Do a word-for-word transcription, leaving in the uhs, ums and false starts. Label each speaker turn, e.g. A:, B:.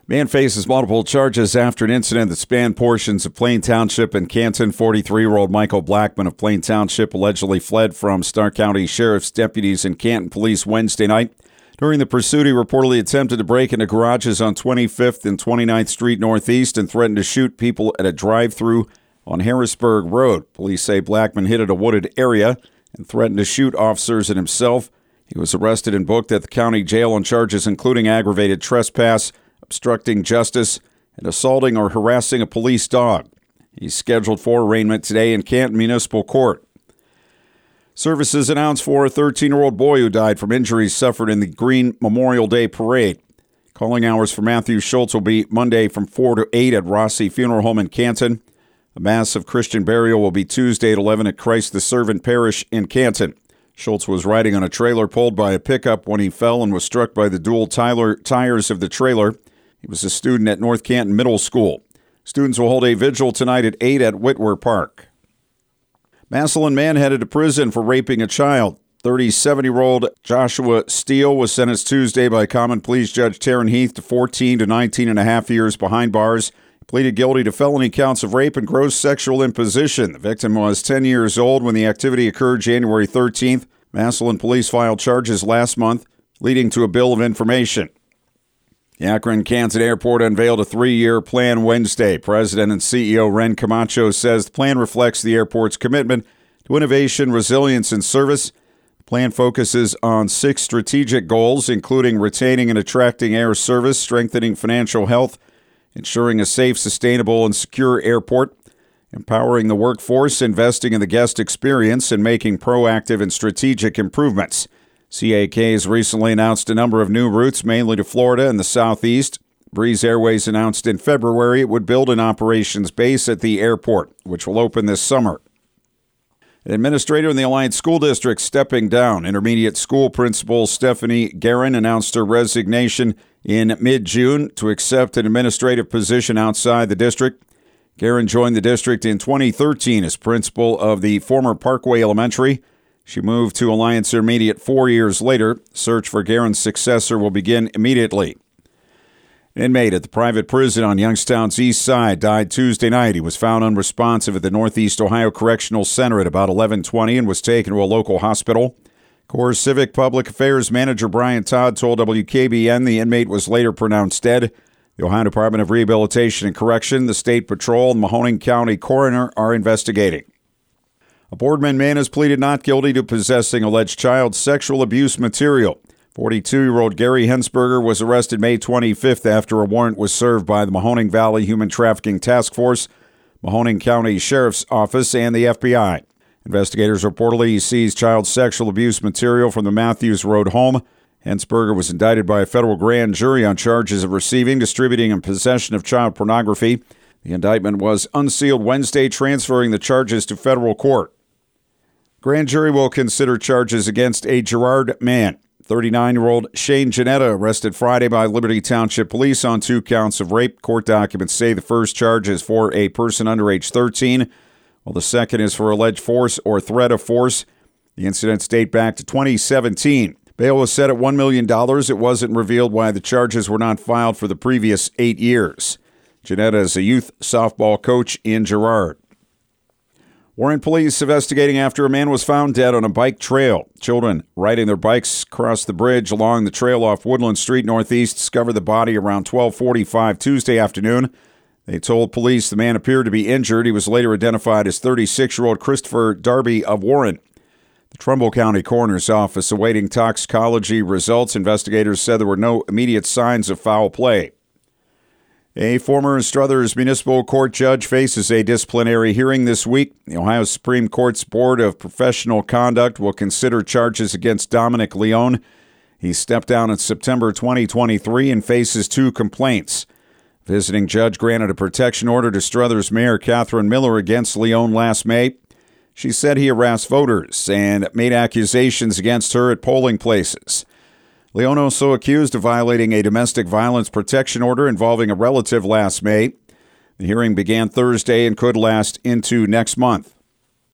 A: Man faces multiple charges after an incident that spanned portions of Plain Township and Canton. forty-three-year-old Michael Blackman of Plain Township allegedly fled from Stark County Sheriff's deputies and Canton Police Wednesday night. During the pursuit, he reportedly attempted to break into garages on twenty-fifth and twenty-ninth Street Northeast and threatened to shoot people at a drive-thru on Harrisburg Road. Police say Blackman hid at a wooded area and threatened to shoot officers and himself. He was arrested and booked at the county jail on charges including aggravated trespass, obstructing justice, and assaulting or harassing a police dog. He's scheduled for arraignment today in Canton Municipal Court. Services announced for a thirteen-year-old boy who died from injuries suffered in the Green Memorial Day Parade. Calling hours for Matthew Schultz will be Monday from four to eight at Rossi Funeral Home in Canton. A mass of Christian burial will be Tuesday at eleven at Christ the Servant Parish in Canton. Schultz was riding on a trailer pulled by a pickup when he fell and was struck by the dual Tyler tires of the trailer. He was a student at North Canton Middle School. Students will hold a vigil tonight at eight at Whitwer Park. Massillon man headed to prison for raping a child. thirty-seven-year-old Joshua Steele was sentenced Tuesday by Common Pleas Judge Taryn Heath to fourteen to nineteen and a half years behind bars. He pleaded guilty to felony counts of rape and gross sexual imposition. The victim was ten years old when the activity occurred January thirteenth. Massillon police filed charges last month, leading to a bill of information. The Akron-Canton Airport unveiled a three-year plan Wednesday. President and C E O Ren Camacho says the plan reflects the airport's commitment to innovation, resilience, and service. The plan focuses on six strategic goals, including retaining and attracting air service, strengthening financial health, ensuring a safe, sustainable, and secure airport, empowering the workforce, investing in the guest experience, and making proactive and strategic improvements. C A K has recently announced a number of new routes, mainly to Florida and the Southeast. Breeze Airways announced in February it would build an operations base at the airport, which will open this summer. An administrator in the Alliance School District stepping down. Intermediate school principal Stephanie Guerin announced her resignation in mid-June to accept an administrative position outside the district. Guerin joined the district in twenty thirteen as principal of the former Parkway Elementary. She moved to Alliance Intermediate four years later. Search for Guerin's successor will begin immediately. An inmate at the private prison on Youngstown's east side died Tuesday night. He was found unresponsive at the Northeast Ohio Correctional Center at about eleven twenty and was taken to a local hospital. Corps Civic Public Affairs Manager Brian Todd told W K B N the inmate was later pronounced dead. The Ohio Department of Rehabilitation and Correction, the State Patrol, and Mahoning County Coroner are investigating. A Boardman man has pleaded not guilty to possessing alleged child sexual abuse material. forty-two-year-old Gary Hensberger was arrested May twenty-fifth after a warrant was served by the Mahoning Valley Human Trafficking Task Force, Mahoning County Sheriff's Office, and the F B I. Investigators reportedly seized child sexual abuse material from the Matthews Road home. Hensberger was indicted by a federal grand jury on charges of receiving, distributing, and possession of child pornography. The indictment was unsealed Wednesday, transferring the charges to federal court. Grand jury will consider charges against a Girard man. thirty-nine-year-old Shane Janetta arrested Friday by Liberty Township Police on two counts of rape. Court documents say the first charge is for a person under age thirteen, while the second is for alleged force or threat of force. The incidents date back to twenty seventeen. Bail was set at one million dollars. It wasn't revealed why the charges were not filed for the previous eight years. Janetta is a youth softball coach in Girard. Warren police investigating after a man was found dead on a bike trail. Children riding their bikes across the bridge along the trail off Woodland Street Northeast discovered the body around twelve forty-five Tuesday afternoon. They told police the man appeared to be injured. He was later identified as thirty-six-year-old Christopher Darby of Warren. The Trumbull County Coroner's Office awaiting toxicology results. Investigators said there were no immediate signs of foul play. A former Struthers Municipal Court judge faces a disciplinary hearing this week. The Ohio Supreme Court's Board of Professional Conduct will consider charges against Dominic Leone. He stepped down in September twenty twenty-three and faces two complaints. Visiting judge granted a protection order to Struthers Mayor Catherine Miller against Leone last May. She said he harassed voters and made accusations against her at polling places. Leone also accused of violating a domestic violence protection order involving a relative last May. The hearing began Thursday and could last into next month.